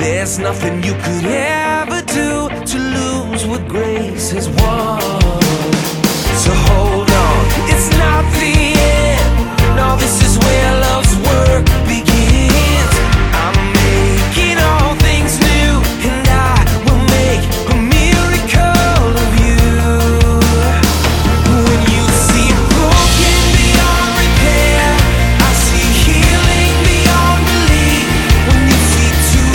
There's nothing you could ever do to lose what grace has won.